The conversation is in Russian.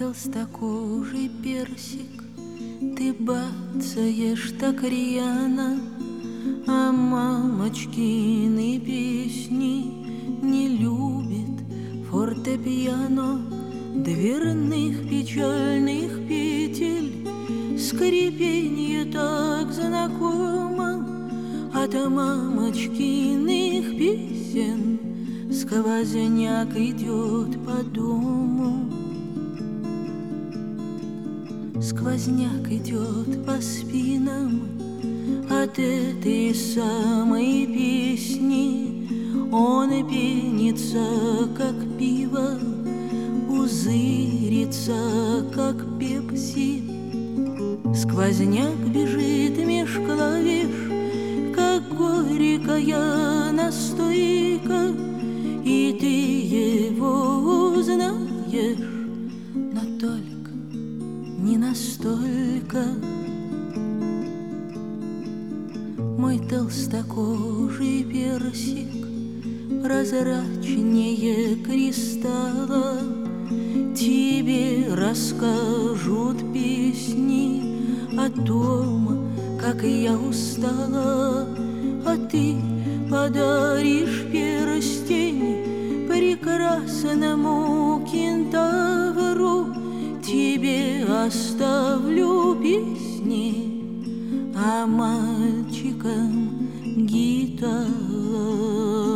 толстокожий персик, ты бацаешь так рьяно, а мамочкины песни не любит фортепиано. Дверных печальных петель скрипенье так знакомо, от мамочкиных песен сквозняк идет по дому. Сквозняк идет по спинам от этой самой песни. Он пенится, как пиво, пузырится, как пепси. Сквозняк бежит меж клавиш, как горькая настойка, и ты его узнаешь, но только не настолько. Мой толстокожий персик прозрачнее кристалла, тебе расскажут песни о том, как я устала, а ты подаришь перстень прекрасному кентавру. Тебе оставлю песни, а мальчикам гитару.